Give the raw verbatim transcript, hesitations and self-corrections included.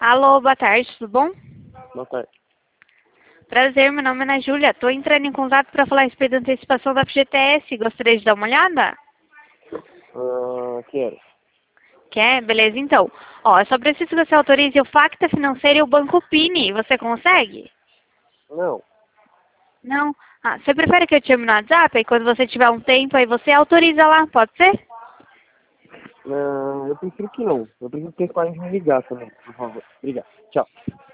Alô, boa tarde, tudo bom? Boa tarde. Prazer, meu nome é Ana Júlia. Estou entrando em contato para falar a respeito da antecipação da F G T S. Gostaria de dar uma olhada? Ah, quero. Quer? Beleza, então. Ó, eu só preciso que você autorize o Facta Financeira e o Banco Pini. Você consegue? Não. Não? Ah, você prefere que eu te chame no WhatsApp? Aí quando você tiver um tempo, aí você autoriza lá, pode ser? Não, eu prefiro que não. Eu prefiro que eles parem de me ligar também, por favor. Obrigado. Tchau.